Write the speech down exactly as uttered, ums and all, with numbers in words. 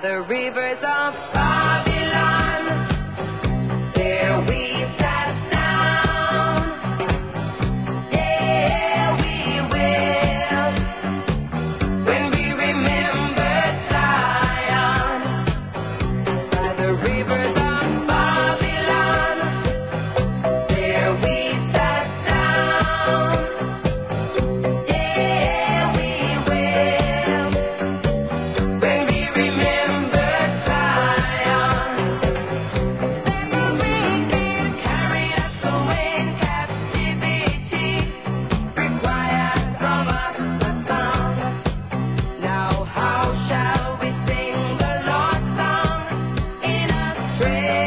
the rivers of Babylon. There we sat down. Yeah, we will. When we remember Zion, by the rivers of Babylon. There we sat down. Yeah, we will. When we remember Zion, then the wicked carry us away. Captivity requires from us a song. Now how shall we sing the Lord's song in a strange